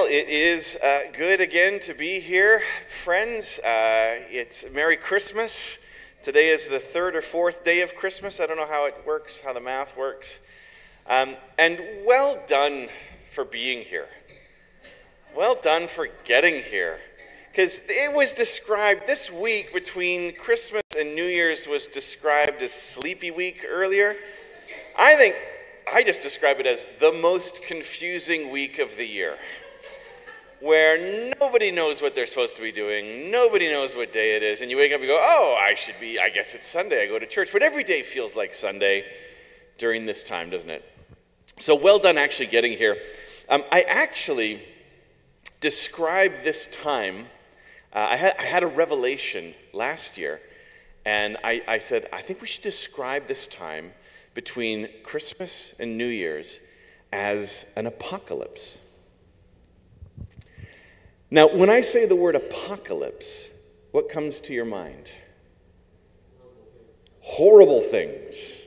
it is good again to be here, friends. It's Merry Christmas. Today is the third or fourth day of Christmas. I don't know how it works, how the math works. And well done for being here. Well done for getting here. Because it was described, this week between Christmas and New Year's was described as Sleepy Week earlier. I think I just describe it as the most confusing week of the year, where nobody knows what they're supposed to be doing, nobody knows what day it is, and you wake up and go, oh, I guess it's Sunday, I go to church. But every day feels like Sunday during this time, doesn't it? So well done actually getting here. I actually described this time, I had a revelation last year, and I said, I think we should describe this time between Christmas and New Year's as an apocalypse. Now, when I say the word apocalypse, what comes to your mind? Horrible things.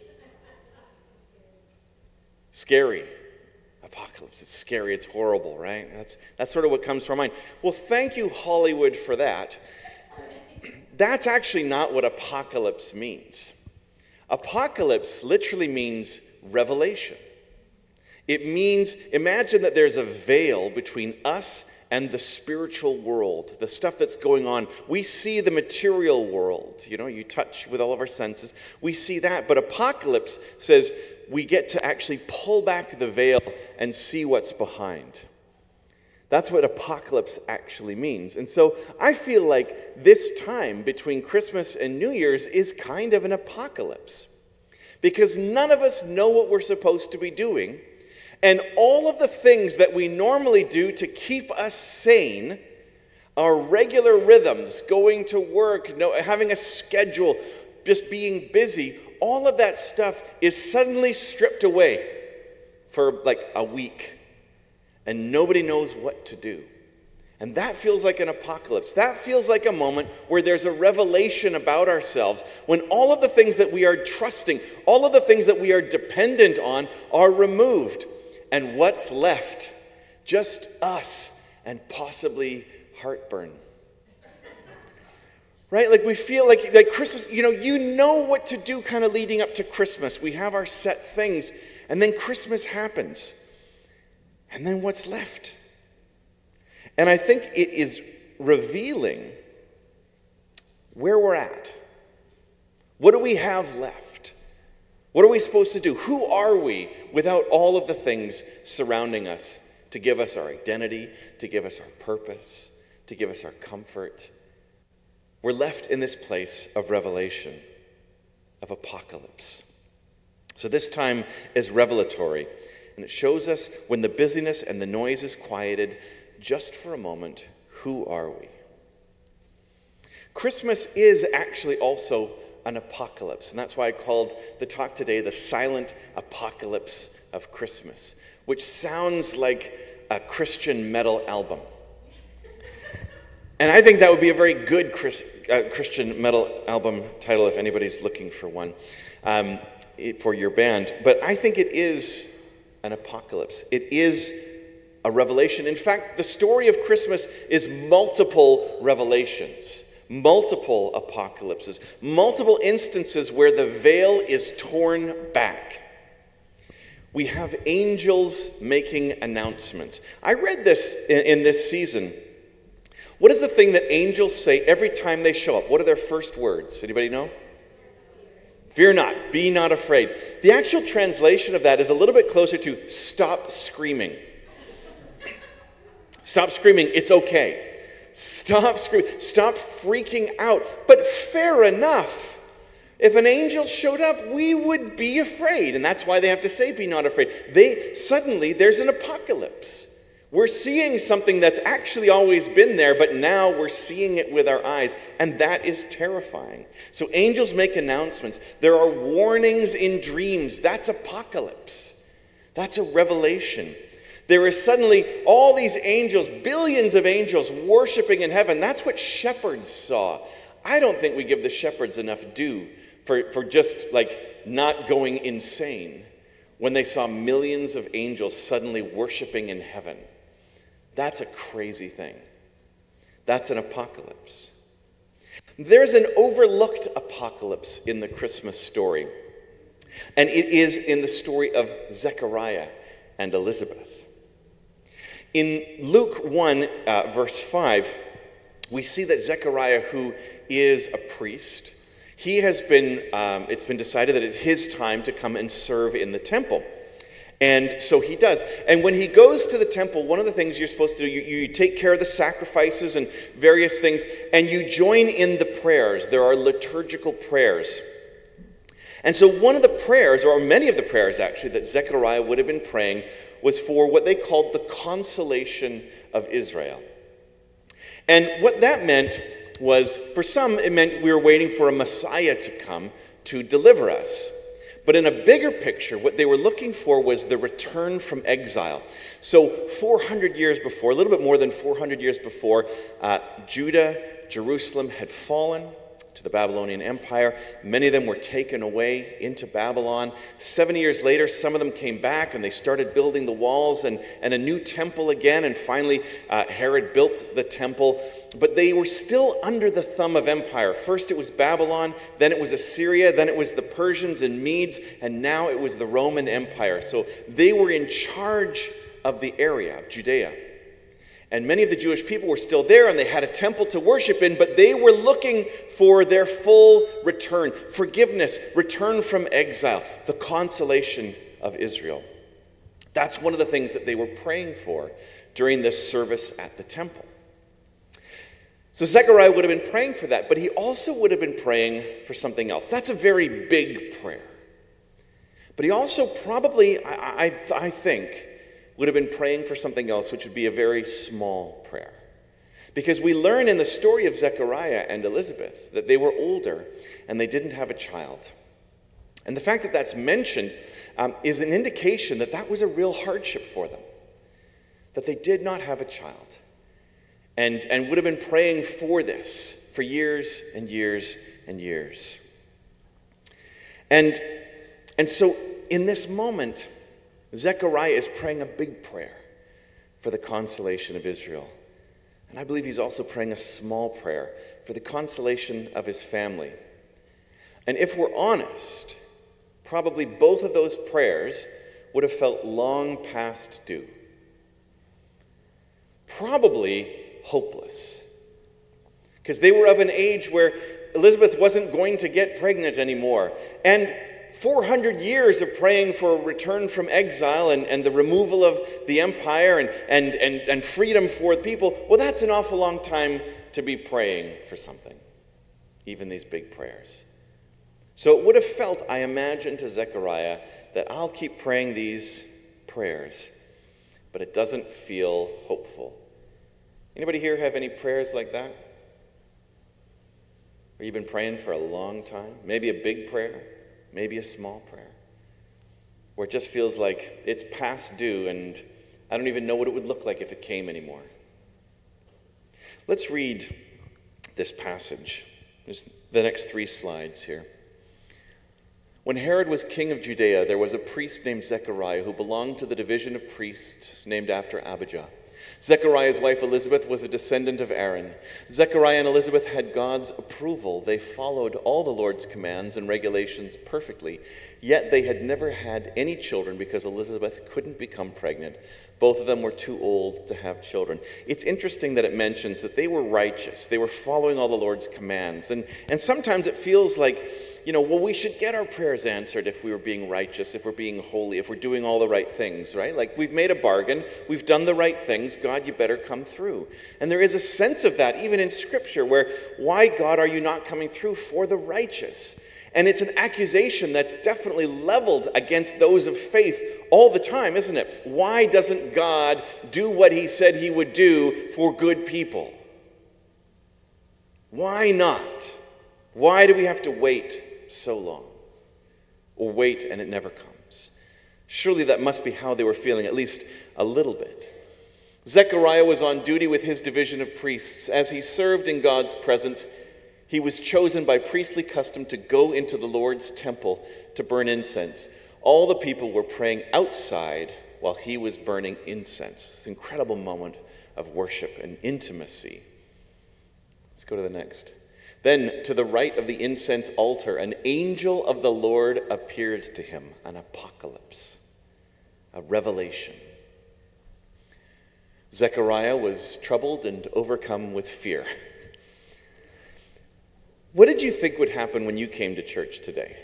Scary. Apocalypse, it's scary, it's horrible, right? That's sort of what comes to our mind. Well, thank you, Hollywood, for that. That's actually not what apocalypse means. Apocalypse literally means revelation. It means, imagine that there's a veil between us and the spiritual world, the stuff that's going on. We see the material world, you touch with all of our senses. We see that, but apocalypse says we get to actually pull back the veil and see what's behind. That's what apocalypse actually means. And so I feel like this time between Christmas and New Year's is kind of an apocalypse. Because none of us know what we're supposed to be doing. And all of the things that we normally do to keep us sane, our regular rhythms, going to work, having a schedule, just being busy, all of that stuff is suddenly stripped away for like a week. And nobody knows what to do. And that feels like an apocalypse. That feels like a moment where there's a revelation about ourselves, when all of the things that we are trusting, all of the things that we are dependent on are removed. And what's left? Just us and possibly heartburn. Right? Like we feel like Christmas, you know what to do kind of leading up to Christmas. We have our set things, and then Christmas happens. And then what's left? And I think it is revealing where we're at. What do we have left? What are we supposed to do? Who are we without all of the things surrounding us to give us our identity, to give us our purpose, to give us our comfort? We're left in this place of revelation, of apocalypse. So this time is revelatory. And it shows us when the busyness and the noise is quieted, just for a moment, who are we? Christmas is actually also an apocalypse. And that's why I called the talk today the silent apocalypse of Christmas, which sounds like a Christian metal album. And I think that would be a very good Christian metal album title if anybody's looking for one for your band. But I think it is an apocalypse. It is a revelation. In fact, the story of Christmas is multiple revelations, multiple apocalypses, multiple instances where the veil is torn back. We have angels making announcements. I read this in this season. What is the thing that angels say every time they show up? What are their first words? Anybody know? Fear not, be not afraid. The actual translation of that is a little bit closer to stop screaming. Stop screaming, it's okay. Stop screaming, stop freaking out. But fair enough. If an angel showed up, we would be afraid. And that's why they have to say, be not afraid. Suddenly, there's an apocalypse. We're seeing something that's actually always been there, but now we're seeing it with our eyes, and that is terrifying. So angels make announcements. There are warnings in dreams. That's apocalypse. That's a revelation. There is suddenly all these angels, billions of angels worshiping in heaven. That's what shepherds saw. I don't think we give the shepherds enough due for just like not going insane when they saw millions of angels suddenly worshiping in heaven. That's a crazy thing. That's an apocalypse. There's an overlooked apocalypse in the Christmas story, and it is in the story of Zechariah and Elizabeth. In Luke 1, verse 5, we see that Zechariah, who is a priest, it's been decided that it's his time to come and serve in the temple. And so he does. And when he goes to the temple, one of the things you're supposed to do, you take care of the sacrifices and various things, and you join in the prayers. There are liturgical prayers. And so one of the prayers, or many of the prayers actually, that Zechariah would have been praying was for what they called the consolation of Israel. And what that meant was, for some, it meant we were waiting for a Messiah to come to deliver us. But in a bigger picture, what they were looking for was the return from exile. So 400 years before, a little bit more than 400 years before, Judah, Jerusalem had fallen to the Babylonian Empire. Many of them were taken away into Babylon. 70 years later, some of them came back and they started building the walls and a new temple again. And finally, Herod built the temple. But they were still under the thumb of empire. First it was Babylon, then it was Assyria, then it was the Persians and Medes, and now it was the Roman Empire. So they were in charge of the area of Judea. And many of the Jewish people were still there, and they had a temple to worship in, but they were looking for their full return, forgiveness, return from exile, the consolation of Israel. That's one of the things that they were praying for during this service at the temple. So Zechariah would have been praying for that, but he also would have been praying for something else. That's a very big prayer. But he also probably, I think, would have been praying for something else, which would be a very small prayer. Because we learn in the story of Zechariah and Elizabeth that they were older and they didn't have a child. And the fact that that's mentioned is an indication that that was a real hardship for them, that they did not have a child. And would have been praying for this for years and years and years. And so in this moment, Zechariah is praying a big prayer for the consolation of Israel. And I believe he's also praying a small prayer for the consolation of his family. And if we're honest, probably both of those prayers would have felt long past due. Probably hopeless. Because they were of an age where Elizabeth wasn't going to get pregnant anymore. And 400 years of praying for a return from exile and the removal of the empire and freedom for the people, well, that's an awful long time to be praying for something, even these big prayers. So it would have felt, I imagine, to Zechariah that I'll keep praying these prayers, but it doesn't feel hopeful. Anybody here have any prayers like that? Or you've been praying for a long time? Maybe a big prayer, maybe a small prayer, where it just feels like it's past due and I don't even know what it would look like if it came anymore. Let's read this passage. There's the next 3 slides here. When Herod was king of Judea, there was a priest named Zechariah who belonged to the division of priests named after Abijah. Zechariah's wife Elizabeth was a descendant of Aaron. Zechariah and Elizabeth had God's approval. They followed all the Lord's commands and regulations perfectly, yet they had never had any children because Elizabeth couldn't become pregnant. Both of them were too old to have children. It's interesting that it mentions that they were righteous. They were following all the Lord's commands. And sometimes it feels like, well, we should get our prayers answered if we were being righteous, if we're being holy, if we're doing all the right things, right? Like we've made a bargain, we've done the right things, God, you better come through. And there is a sense of that even in Scripture where, why, God, are you not coming through for the righteous? And it's an accusation that's definitely leveled against those of faith all the time, isn't it? Why doesn't God do what he said he would do for good people? Why not? Why do we have to wait so long? Or wait and it never comes? Surely that must be how they were feeling, at least a little bit. Zechariah was on duty with his division of priests. As he served in God's presence, he was chosen by priestly custom to go into the Lord's temple to burn incense. All the people were praying outside while he was burning incense. This incredible moment of worship and intimacy. Let's go to the next. Then to the right of the incense altar, an angel of the Lord appeared to him, an apocalypse, a revelation. Zechariah was troubled and overcome with fear. What did you think would happen when you came to church today?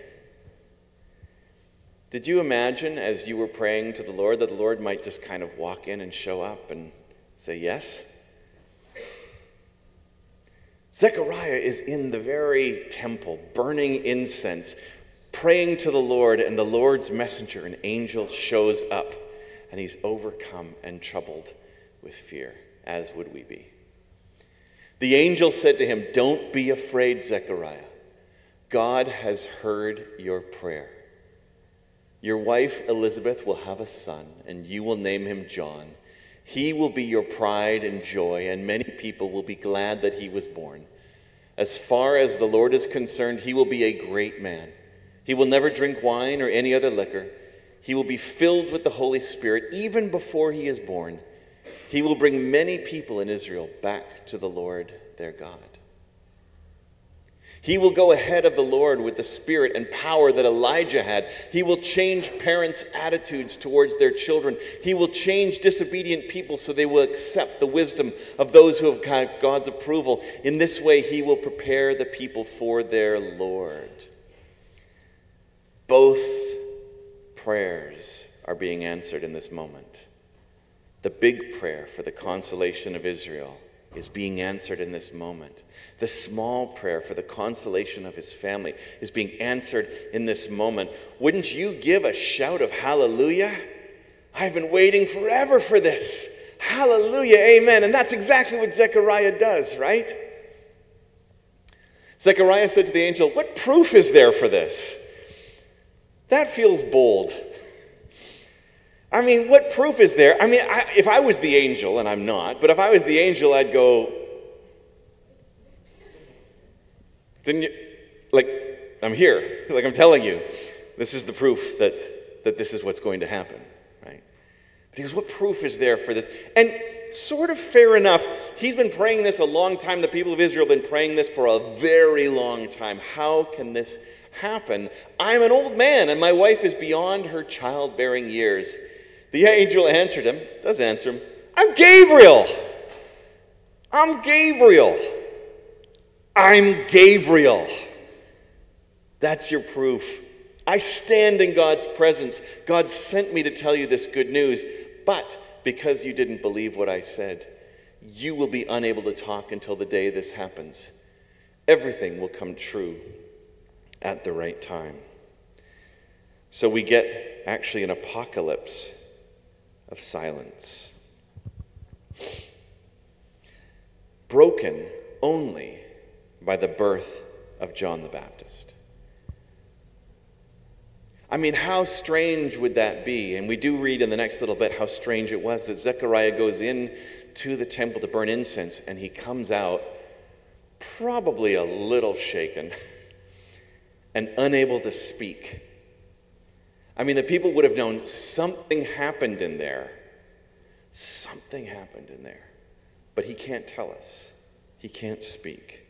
Did you imagine as you were praying to the Lord that the Lord might just kind of walk in and show up and say yes? Zechariah is in the very temple, burning incense, praying to the Lord, and the Lord's messenger, an angel, shows up, and he's overcome and troubled with fear, as would we be. The angel said to him, "Don't be afraid, Zechariah. God has heard your prayer. Your wife Elizabeth will have a son, and you will name him John. He will be your pride and joy, and many people will be glad that he was born. As far as the Lord is concerned, he will be a great man. He will never drink wine or any other liquor. He will be filled with the Holy Spirit even before he is born. He will bring many people in Israel back to the Lord their God. He will go ahead of the Lord with the spirit and power that Elijah had. He will change parents' attitudes towards their children. He will change disobedient people so they will accept the wisdom of those who have got God's approval. In this way, he will prepare the people for their Lord." Both prayers are being answered in this moment. The big prayer for the consolation of Israel is being answered in this moment. The small prayer for the consolation of his family is being answered in this moment. Wouldn't you give a shout of hallelujah? I've been waiting forever for this. Hallelujah, amen. And that's exactly what Zechariah does, right? Zechariah said to the angel, "What proof is there for this?" That feels bold. I mean, what proof is there? I mean, if I was the angel, and I'm not, but if I was the angel, I'd go, didn't you, like, I'm here, like I'm telling you, this is the proof that this is what's going to happen, right? But he goes, what proof is there for this? And sort of fair enough, he's been praying this a long time. The people of Israel have been praying this for a very long time. How can this happen? I'm an old man, and my wife is beyond her childbearing years. The angel answered him, does answer him, I'm Gabriel. I'm Gabriel. I'm Gabriel. That's your proof. I stand in God's presence. God sent me to tell you this good news, but because you didn't believe what I said, you will be unable to talk until the day this happens. Everything will come true at the right time. So we get actually an apocalypse of silence. Broken only by the birth of John the Baptist. I mean, how strange would that be? And we do read in the next little bit how strange it was that Zechariah goes in to the temple to burn incense, and he comes out probably a little shaken and unable to speak. I mean, the people would have known something happened in there. Something happened in there. But he can't tell us. He can't speak.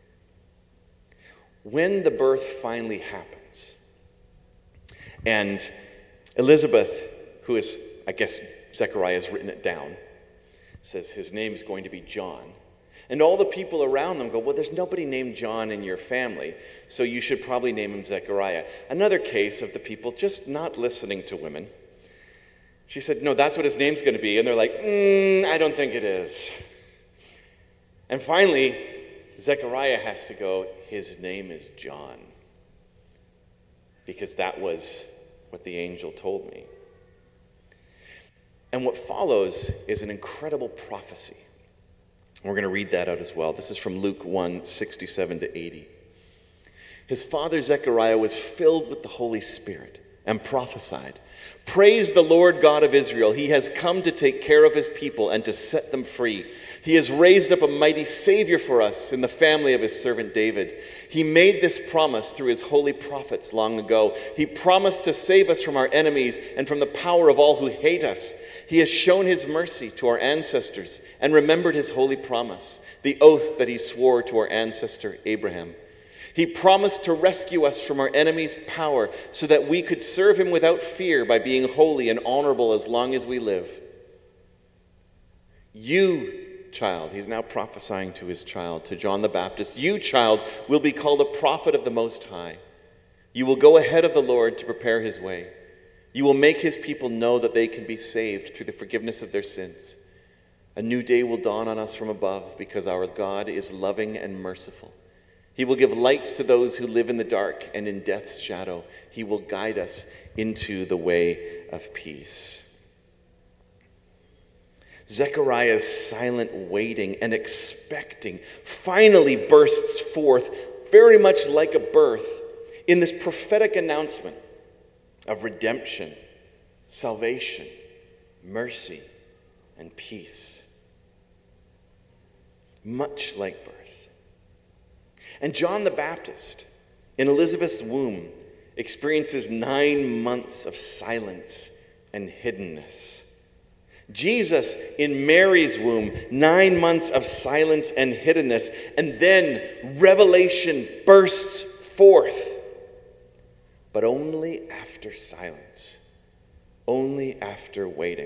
When the birth finally happens, and Elizabeth, who is, I guess Zechariah has written it down, says his name is going to be John. And all the people around them go, well, there's nobody named John in your family, so you should probably name him Zechariah. Another case of the people just not listening to women. She said, no, that's what his name's going to be. And they're like, I don't think it is. And finally, Zechariah has to go, his name is John. Because that was what the angel told me. And what follows is an incredible prophecy. We're going to read that out as well. This is from Luke 1, 67 to 80. His father Zechariah was filled with the Holy Spirit and prophesied, Praise the Lord God of Israel. He has come to take care of his people and to set them free. He has raised up a mighty Savior for us in the family of his servant David. He made this promise through his holy prophets long ago. He promised to save us from our enemies and from the power of all who hate us. He has shown his mercy to our ancestors and remembered his holy promise, the oath that he swore to our ancestor Abraham. He promised to rescue us from our enemies' power so that we could serve him without fear by being holy and honorable as long as we live. You, child, he's now prophesying to his child, to John the Baptist, you, child, will be called a prophet of the Most High. You will go ahead of the Lord to prepare his way. You will make his people know that they can be saved through the forgiveness of their sins. A new day will dawn on us from above because our God is loving and merciful. He will give light to those who live in the dark and in death's shadow. He will guide us into the way of peace. Zechariah's silent waiting and expecting finally bursts forth, very much like a birth, in this prophetic announcement of redemption, salvation, mercy, and peace. Much like birth. And John the Baptist, in Elizabeth's womb, experiences 9 months of silence and hiddenness. Jesus, in Mary's womb, 9 months of silence and hiddenness, and then revelation bursts forth. But only after silence, only after waiting.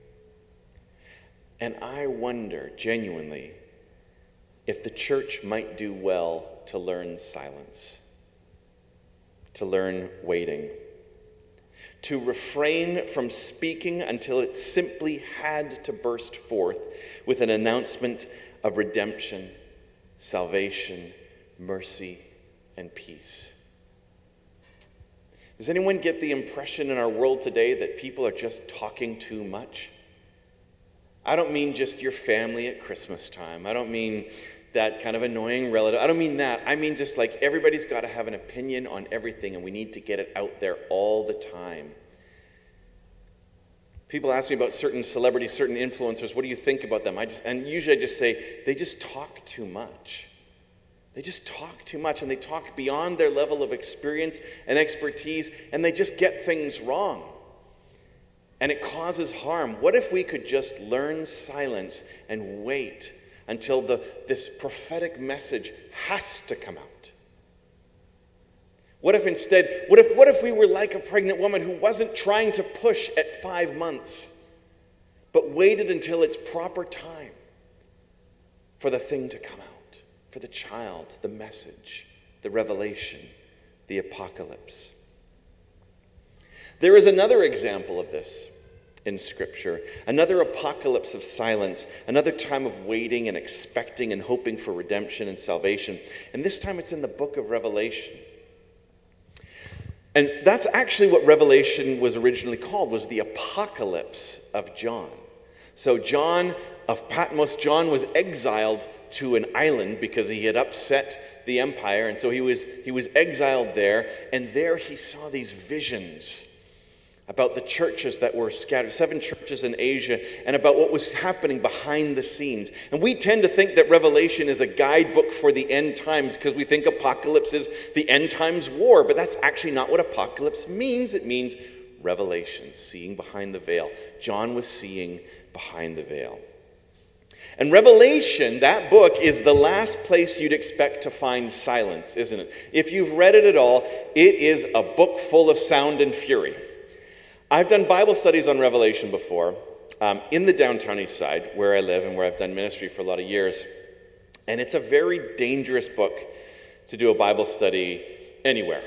And I wonder, genuinely, if the church might do well to learn silence, to learn waiting, to refrain from speaking until it simply had to burst forth with an announcement of redemption, salvation, mercy, and peace. Does anyone get the impression in our world today that people are just talking too much? I don't mean just your family at Christmas time. I don't mean that kind of annoying relative. I don't mean that. I mean just like everybody's got to have an opinion on everything and we need to get it out there all the time. People ask me about certain celebrities, certain influencers. What do you think about them? Usually I just say, they just talk too much. They just talk too much and they talk beyond their level of experience and expertise and they just get things wrong. And it causes harm. What if we could just learn silence and wait until this prophetic message has to come out? What if instead, what if we were like a pregnant woman who wasn't trying to push at 5 months, but waited until it's proper time for the thing to come out, for the child, the message, the revelation, the apocalypse? There is another example of this in Scripture, another apocalypse of silence, another time of waiting and expecting and hoping for redemption and salvation. And this time it's in the book of Revelation. And that's actually what Revelation was originally called, was the apocalypse of John. So John of Patmos, John was exiled to an island because he had upset the empire, and so he was exiled there, and there he saw these visions about the churches that were scattered, 7 churches in Asia, and about what was happening behind the scenes. And we tend to think that Revelation is a guidebook for the end times because we think apocalypse is the end times war, but that's actually not what apocalypse means. It means revelation, seeing behind the veil. John was seeing behind the veil. And Revelation, that book, is the last place you'd expect to find silence, isn't it? If you've read it at all, it is a book full of sound and fury. I've done Bible studies on Revelation before in the downtown east side where I live and where I've done ministry for a lot of years. And it's a very dangerous book to do a Bible study anywhere.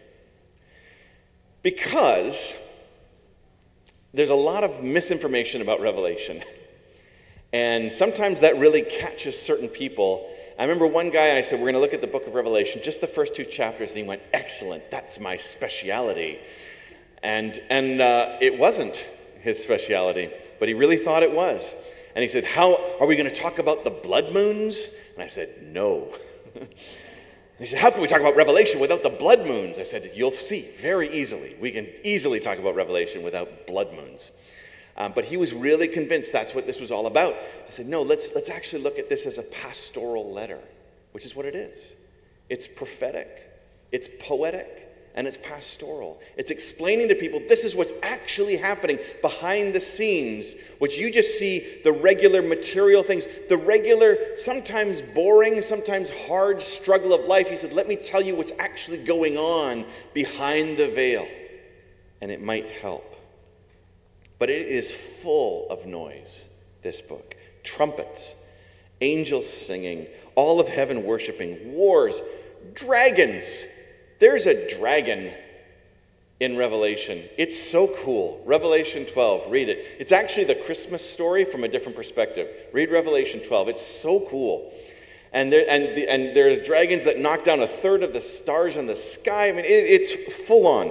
Because there's a lot of misinformation about Revelation. And sometimes that really catches certain people. I remember one guy, and I said, we're going to look at the book of Revelation, just the first 2 chapters. And he went, excellent, that's my speciality. And it wasn't his speciality, but he really thought it was. And he said, how are we going to talk about the blood moons? And I said, no. He said, how can we talk about Revelation without the blood moons? I said, you'll see very easily. We can easily talk about Revelation without blood moons. But he was really convinced that's what this was all about. I said, no, let's actually look at this as a pastoral letter, which is what it is. It's prophetic, it's poetic, and it's pastoral. It's explaining to people this is what's actually happening behind the scenes, which you just see the regular material things, the regular, sometimes boring, sometimes hard struggle of life. He said, let me tell you what's actually going on behind the veil, and it might help. But it is full of noise, this book. Trumpets, angels singing, all of heaven worshiping, wars, dragons. There's a dragon in Revelation. It's so cool. Revelation 12, read it. It's actually the Christmas story from a different perspective. Read Revelation 12. It's so cool. And there's dragons that knock down a third of the stars in the sky. I mean, it's full on,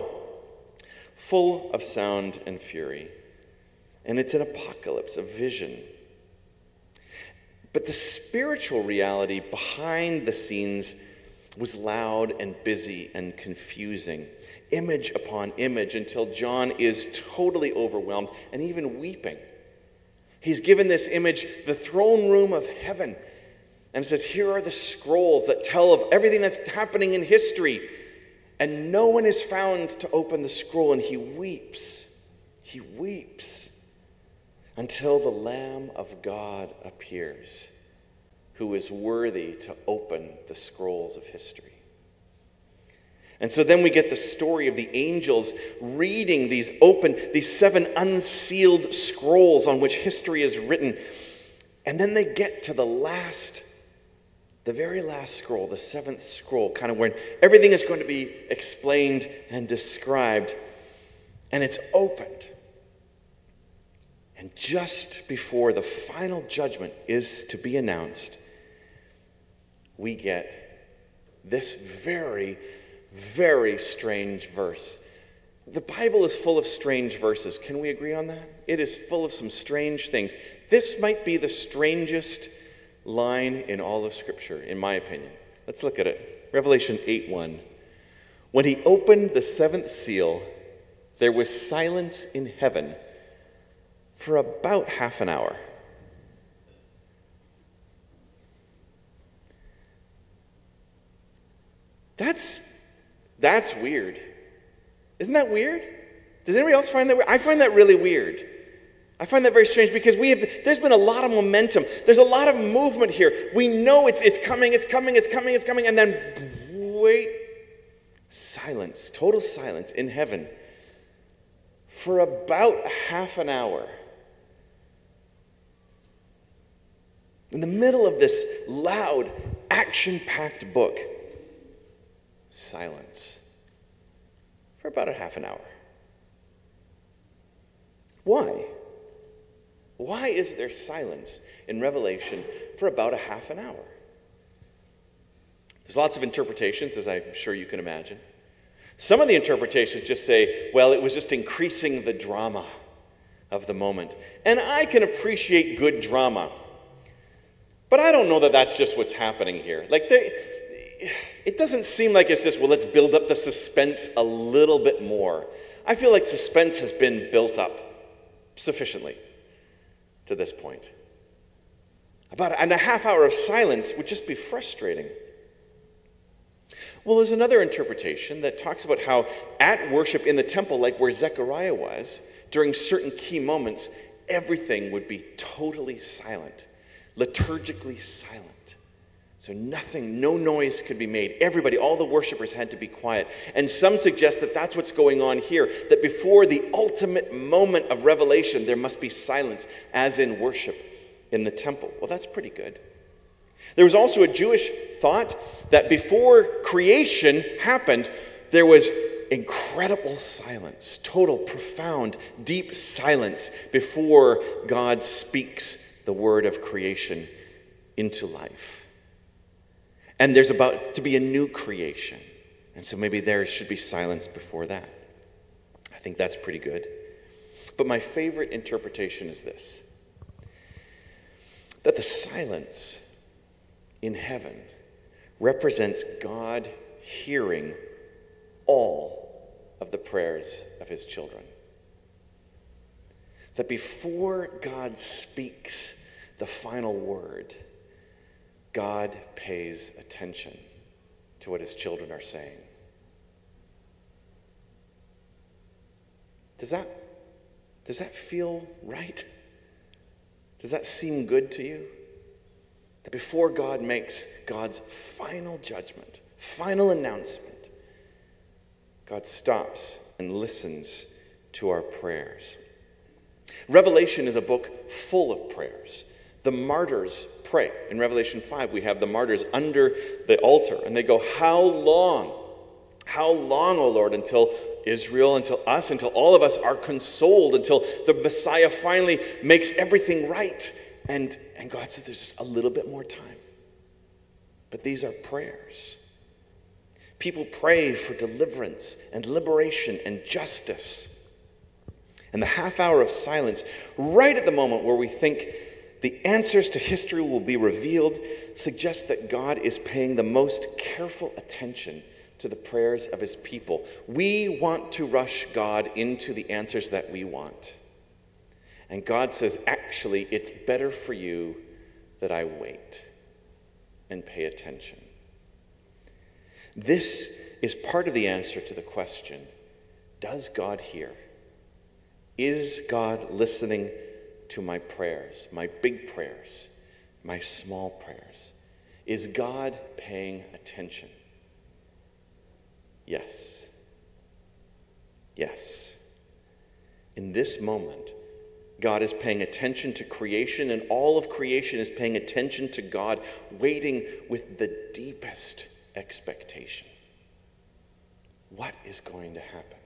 full of sound and fury. And it's an apocalypse, a vision. But the spiritual reality behind the scenes was loud and busy and confusing, image upon image, until John is totally overwhelmed and even weeping. He's given this image, the throne room of heaven, and it says, here are the scrolls that tell of everything that's happening in history, and no one is found to open the scroll, and he weeps. He weeps until the Lamb of God appears, who is worthy to open the scrolls of history. And so then we get the story of the angels reading these 7 unsealed scrolls on which history is written. And then they get to the very last scroll, the 7th scroll, kind of when everything is going to be explained and described. And it's opened. And just before the final judgment is to be announced, we get this very, very strange verse. The Bible is full of strange verses. Can we agree on that? It is full of some strange things. This might be the strangest line in all of Scripture, in my opinion. Let's look at it. Revelation 8:1. When he opened the 7th seal, there was silence in heaven for about half an hour. That's weird. Isn't that weird? Does anybody else find that weird? I find that really weird. I find that very strange because there's been a lot of momentum. There's a lot of movement here. We know it's coming, and then wait, silence, total silence in heaven for about half an hour. In the middle of this loud, action-packed book, silence for about a half an hour. Why? Why is there silence in Revelation for about a half an hour? There's lots of interpretations, as I'm sure you can imagine. Some of the interpretations just say, well, it was just increasing the drama of the moment. And I can appreciate good drama. But I don't know that that's just what's happening here. It doesn't seem like it's just, well, let's build up the suspense a little bit more. I feel like suspense has been built up sufficiently to this point. And a half hour of silence would just be frustrating. Well, there's another interpretation that talks about how at worship in the temple, like where Zechariah was, during certain key moments, everything would be totally silent, liturgically silent. So no noise could be made. Everybody, all the worshipers had to be quiet. And some suggest that that's what's going on here, that before the ultimate moment of revelation, there must be silence, as in worship in the temple. Well, that's pretty good. There was also a Jewish thought that before creation happened, there was incredible silence, total, profound, deep silence before God speaks the word of creation into life. And there's about to be a new creation. And so maybe there should be silence before that. I think that's pretty good. But my favorite interpretation is this: that the silence in heaven represents God hearing all of the prayers of his children. That before God speaks the final word, God pays attention to what his children are saying. Does that feel right? Does that seem good to you? That before God makes God's final judgment, final announcement, God stops and listens to our prayers. Revelation is a book full of prayers. The martyrs pray. In Revelation 5, we have the martyrs under the altar, and they go, How long, O Lord, until Israel, until us, until all of us are consoled, until the Messiah finally makes everything right? And God says there's just a little bit more time. But these are prayers. People pray for deliverance and liberation and justice. And the half hour of silence, right at the moment where we think the answers to history will be revealed, suggests that God is paying the most careful attention to the prayers of his people. We want to rush God into the answers that we want. And God says, actually, it's better for you that I wait and pay attention. This is part of the answer to the question, does God hear? Is God listening to my prayers, my big prayers, my small prayers? Is God paying attention? Yes. Yes. In this moment, God is paying attention to creation, and all of creation is paying attention to God, waiting with the deepest expectation. What is going to happen?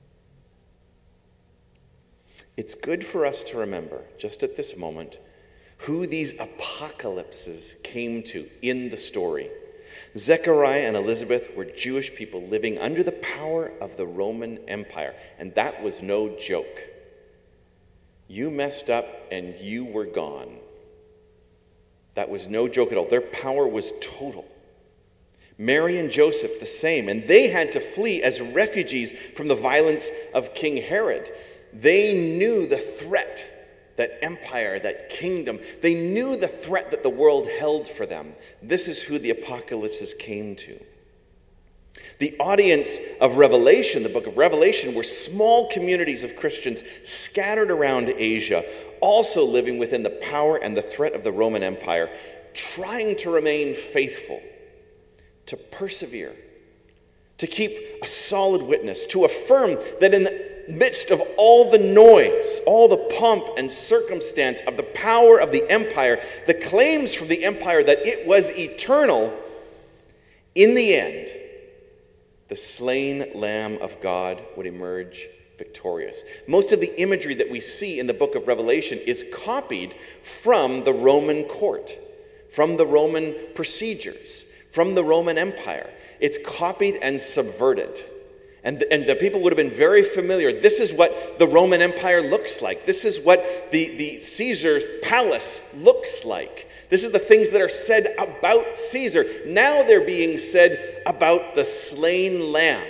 It's good for us to remember, just at this moment, who these apocalypses came to in the story. Zechariah and Elizabeth were Jewish people living under the power of the Roman Empire, and that was no joke. You messed up and you were gone. That was no joke at all. Their power was total. Mary and Joseph the same, and they had to flee as refugees from the violence of King Herod. They knew the threat, that empire, that kingdom. They knew the threat that the world held for them. This is who the apocalypses came to. The audience of Revelation, the book of Revelation, were small communities of Christians scattered around Asia, also living within the power and the threat of the Roman Empire, trying to remain faithful, to persevere, to keep a solid witness, to affirm that in the midst of all the noise, all the pomp and circumstance of the power of the empire, the claims from the empire that it was eternal, in the end, the slain Lamb of God would emerge victorious. Most of the imagery that we see in the book of Revelation is copied from the Roman court, from the Roman procedures, from the Roman Empire. It's copied and subverted. And the people would have been very familiar. This is what the Roman Empire looks like. This is what the Caesar's palace looks like. This is the things that are said about Caesar. Now they're being said about the slain lamb.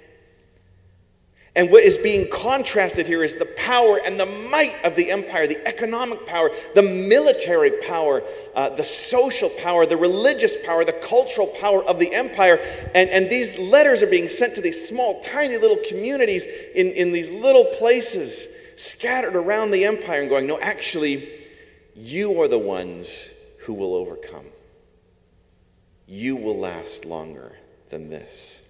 And what is being contrasted here is the power and the might of the empire, the economic power, the military power, the social power, the religious power, the cultural power of the empire. And these letters are being sent to these small, tiny little communities in these little places scattered around the empire and going, no, actually, you are the ones who will overcome. You will last longer than this.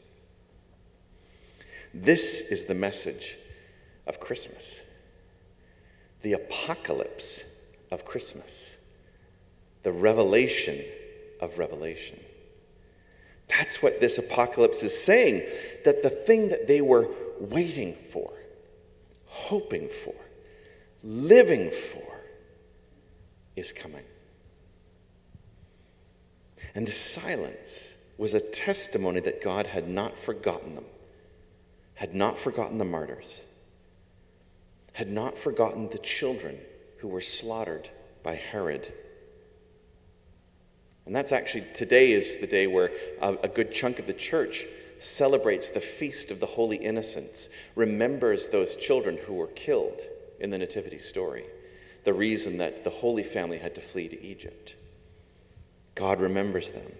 This is the message of Christmas. The apocalypse of Christmas. The revelation of Revelation. That's what this apocalypse is saying, that the thing that they were waiting for, hoping for, living for, is coming. And the silence was a testimony that God had not forgotten them. Had not forgotten the martyrs, had not forgotten the children who were slaughtered by Herod. And that's actually, today is the day where a good chunk of the church celebrates the Feast of the Holy Innocents, remembers those children who were killed in the Nativity story, the reason that the Holy Family had to flee to Egypt. God remembers them.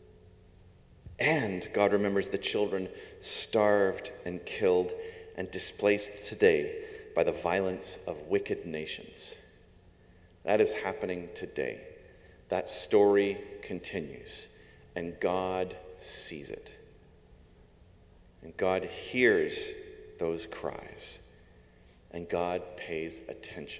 And God remembers the children starved and killed and displaced today by the violence of wicked nations. That is happening today. That story continues, and God sees it. And God hears those cries, and God pays attention.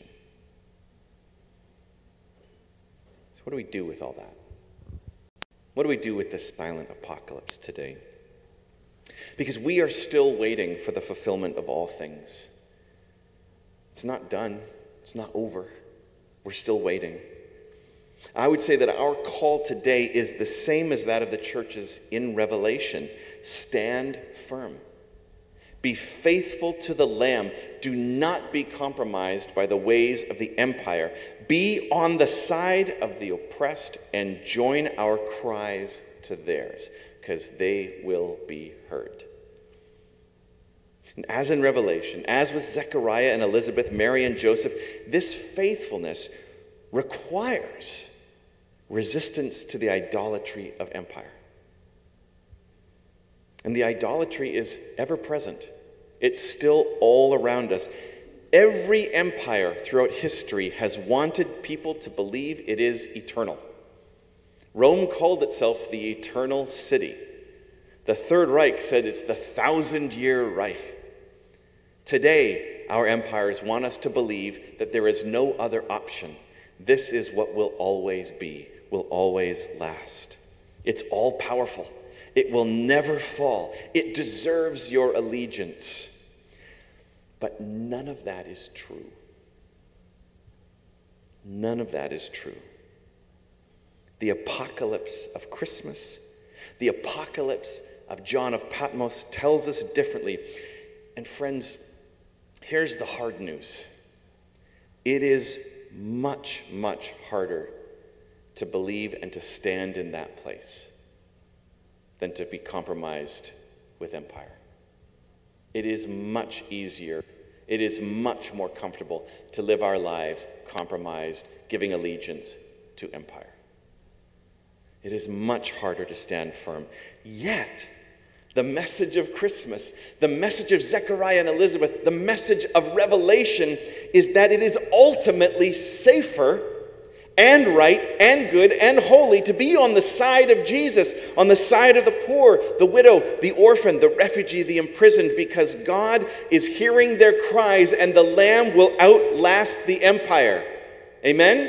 So what do we do with all that? What do we do with this silent apocalypse today? Because we are still waiting for the fulfillment of all things. It's not done. It's not over. We're still waiting. I would say that our call today is the same as that of the churches in Revelation. Stand firm. Be faithful to the Lamb. Do not be compromised by the ways of the empire. Be on the side of the oppressed and join our cries to theirs, because they will be heard. And as in Revelation, as with Zechariah and Elizabeth, Mary and Joseph, this faithfulness requires resistance to the idolatry of empire. And the idolatry is ever present. It's still all around us. Every empire throughout history has wanted people to believe it is eternal. Rome called itself the Eternal City. The Third Reich said it's the 1,000-year Reich. Today, our empires want us to believe that there is no other option. This is what will always be, will always last. It's all powerful. It will never fall. It deserves your allegiance. But none of that is true. None of that is true. The apocalypse of Christmas, the apocalypse of John of Patmos tells us differently. And friends, here's the hard news. It is much, much harder to believe and to stand in that place than to be compromised with empire. It is much easier, it is much more comfortable to live our lives compromised, giving allegiance to empire. It is much harder to stand firm. Yet, the message of Christmas, the message of Zechariah and Elizabeth, the message of Revelation is that it is ultimately safer and right and good and holy to be on the side of Jesus, on the side of the poor, the widow, the orphan, the refugee, the imprisoned, because God is hearing their cries and the Lamb will outlast the empire. Amen?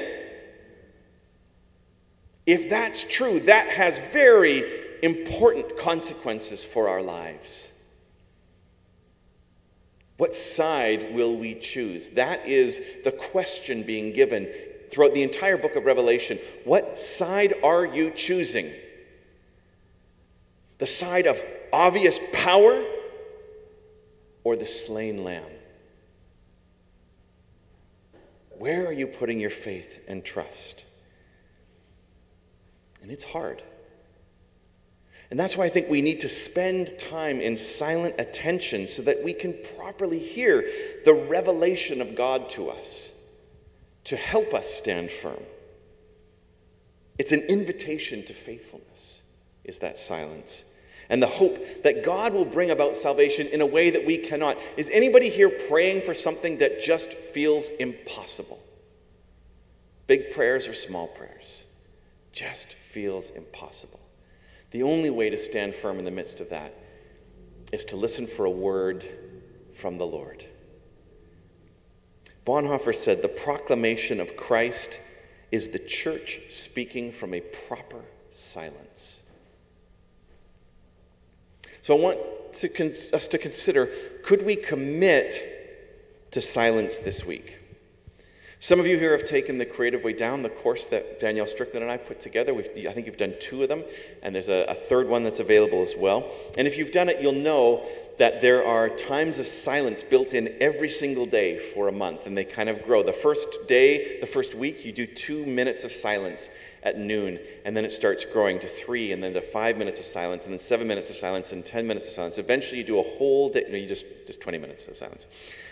If that's true, that has very important consequences for our lives. What side will we choose? That is the question being given throughout the entire book of Revelation. What side are you choosing? The side of obvious power or the slain Lamb? Where are you putting your faith and trust? And it's hard. And that's why I think we need to spend time in silent attention so that we can properly hear the revelation of God to us, to help us stand firm. It's an invitation to faithfulness, is that silence. And the hope that God will bring about salvation in a way that we cannot. Is anybody here praying for something that just feels impossible? Big prayers or small prayers? Just feels impossible. The only way to stand firm in the midst of that is to listen for a word from the Lord. Bonhoeffer said, the proclamation of Christ is the church speaking from a proper silence. So I want us to consider, could we commit to silence this week? Some of you here have taken the Creative Way Down, the course that Danielle Strickland and I put together. I think you've done 2 of them, and there's a third one that's available as well. And if you've done it, you'll know that there are times of silence built in every single day for a month, and they kind of grow. The first day, the first week, you do 2 minutes of silence at noon, and then it starts growing to 3, and then to 5 minutes of silence, and then 7 minutes of silence, and 10 minutes of silence. Eventually, you do a whole day, you just 20 minutes of silence.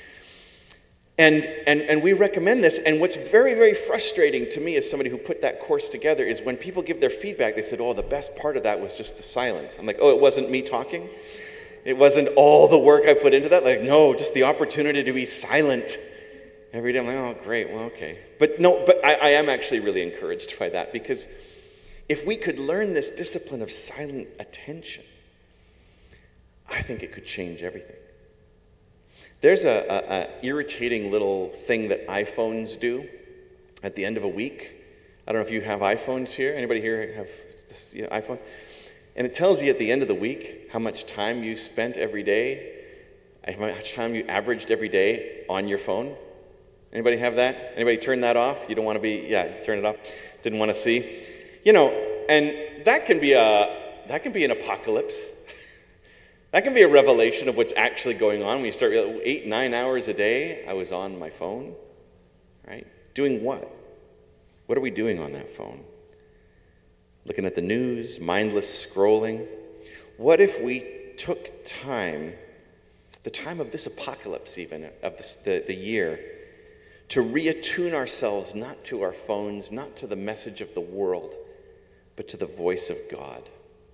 And we recommend this, and what's very, very frustrating to me as somebody who put that course together is when people give their feedback, they said, oh, the best part of that was just the silence. I'm like, oh, it wasn't me talking? It wasn't all the work I put into that? Like, no, just the opportunity to be silent every day. I'm like, oh, great, well, okay. But I am actually really encouraged by that, because if we could learn this discipline of silent attention, I think it could change everything. There's a irritating little thing that iPhones do at the end of a week. I don't know if you have iPhones here. Anybody here have iPhones? And it tells you at the end of the week how much time you spent every day, how much time you averaged every day on your phone. Anybody have that? Anybody turn that off? You don't want to be, turn it off. Didn't want to see. And that can be an apocalypse. That can be a revelation of what's actually going on when you start 8, 9 hours a day. I was on my phone, right? Doing what? What are we doing on that phone? Looking at the news, mindless scrolling. What if we took time, the time of this apocalypse even, of the year, to reattune ourselves not to our phones, not to the message of the world, but to the voice of God,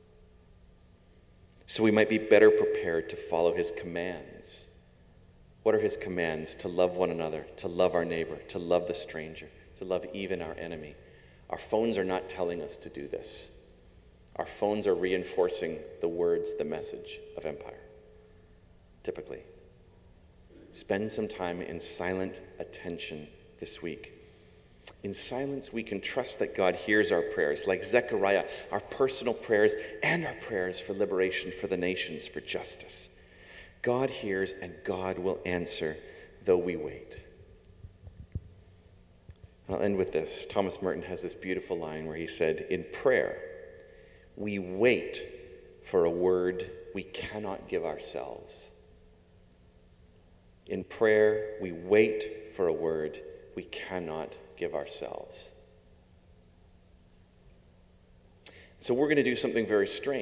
so we might be better prepared to follow his commands. What are his commands? To love one another, to love our neighbor, to love the stranger, to love even our enemy. Our phones are not telling us to do this. Our phones are reinforcing the words, the message of empire, typically. Spend some time in silent attention this week. In silence, we can trust that God hears our prayers, like Zechariah, our personal prayers and our prayers for liberation for the nations, for justice. God hears and God will answer, though we wait. I'll end with this. Thomas Merton has this beautiful line where he said, in prayer, we wait for a word we cannot give ourselves. In prayer, we wait for a word we cannot give ourselves. So we're going to do something very strange.